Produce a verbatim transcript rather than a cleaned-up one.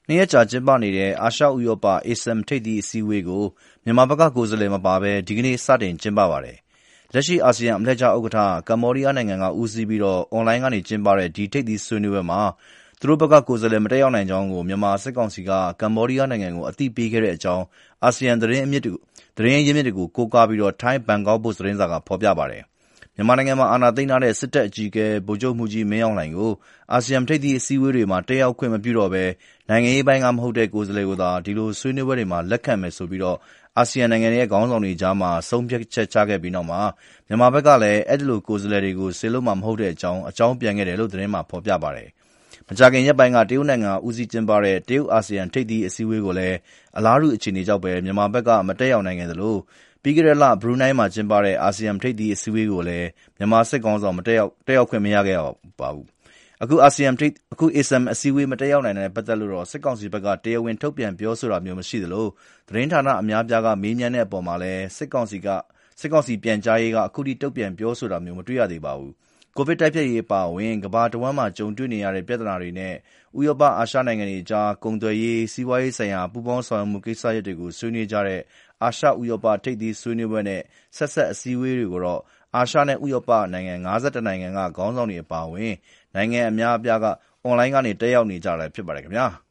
နှစ်ရက်ကြာကျင်းပနေတဲ့အာရှဥရောပ အေစမ် ထိပ်သီးအစည်းအဝေးကိုမြန်မာဘက်ကကိုယ်စားလှယ်မပါဘဲဒီကနေ့စတင်ကျင်းပပါတယ်။လက်ရှိအာဆီယံအလှည့်ကျဥက္ကဋ္ဌကမ္ဘောဒီးယားနိုင်ငံကဦးစီးပြီးအွန်လိုင်းကနေကျင်းပတဲ့ဒီထိပ်သီးဆွေးနွေးပွဲမှာသူတို့ဘက်ကကိုယ်စားလှယ်မတက်ရောက်နိုင်ကြောင်းကိုမြန်မာစစ်ကောင်စီကကမ္ဘောဒီးယားနိုင်ငံကိုအသိပေးခဲ့တဲ့အကြောင်းအာဆီယံသတင်းအမြစ်သတင်းရင်းမြစ်တွေကိုကိုးကားပြီးထိုင်းဘန်ကောက်ပို့စ်သတင်းစာကဖော်ပြပါတယ်။မြန်မာနိုင်ငံမှာအာဏာသိမ်းထားတဲ့စစ်တပ်အကြီးအကဲဗိုလ်ချုပ်မှူးကြီးမင်းအောင်လှိုင်ကိုအာဆီယံထိပ်သီးအစည်းအဝေးတွေမှာတက်ရောက်ခွင့်မပြုတော့ဘဲနိုင်ငံရေးပိုင်းကမဟုတ်တဲ့ကိုယ်စားလှယ်ကိုသာဒီလိုဆွေးနွေးပွဲတွေမှာလက်ခံမယ်ဆိုပြီးအာဆီယံနိုင်ငံရဲ့ခေါင်းဆောင်တွေကြားမှာဆုံးဖြတ်ချက်ချခဲ့ပြီးနောက်မှာမြန်မာဘက်ကလည်းအဲဒီလိုကိုယ်စားလှယ်တွေကိုစေလွှတ်မှာမဟုတ်တဲ့အကြောင်းအကြောင်းပြန်ခဲ့တယ်လို့သတင်းမှာဖော်ပြပါတယ်။မကြာခင်ရက်ပိုင်းကတရုတ်နိုင်ငံဦးစီးကျင်းပတဲ့တရုတ်အာဆီယံထိပ်သီးအစည်းအဝေးကိုလည်းအလားတူအခြေအနေကြောင့်ပဲမြန်မာဘက်ကမတက်ရောက်နိုင်ခဲ့သလိုပြီးခဲ့တဲ့လဘရူနိုင်းမှာကျင်းပတဲ့အာဆီယံထိပ်သီးအစည်းအဝေးကိုလည်းမြန်မာစစ်ကောင်ဆောင်မတက်ရောက်တက်ရောက်ခွင့်မရခဲ့ပါဘူး။အခုအာဆီယံထိပ်အခုအေစမ်အစည်းအဝေးမတက်ရောက်နိုင်တဲ့ပတ်သက်လို့စစ်ကောင်စီဘက်ကတရားဝင်ထုတ်ပြန်ပြောဆိုတာမျိုးမရှိသလိုသတင်းဌာနအများပြားကမေးမြန်းတဲ့အပေါ်မှာလည်းစစ်ကောင်စီကစစ်ကောင်စီပြန်ကြားရေးကအခုထိတုံ့ပြန်ပြောဆိုတာမျိုးမတွေ့ရသေးပါဘူး။ကိုဗစ်တိုက်ဖျက်ရေးအပါအဝင်ကမ္ဘာတဝန်းမှာကြုံတွေ့နေရတဲ့ပြဿနာတွေနဲ့ဥရောပအာရှနိုင်ငံတွေကြားကုန်သွယ်ရေးစီးပွားရေးဆိုင်ရာပူးပေါင်းဆောင်ရွက်မှုကိစ္စရပ်တွေကိုဆွေးနွေးကြတဲ့အာရှဥရောပထိပ်သီးဆွေးနွေးပွဲနဲ့ဆက်ဆက်အစည်းအဝေးတွေကိုတော့အာရှနဲ့ဥရောပနိုင်ငံ၅၁နိုင်ငံကခေါင်းဆောင်တွေအပါအဝင်နိုင်ငံအများအပြားကအွန်လိုင်းကနေတက်ရောက်နေကြတာဖြစ်ပါတယ်ခင်ဗျာ။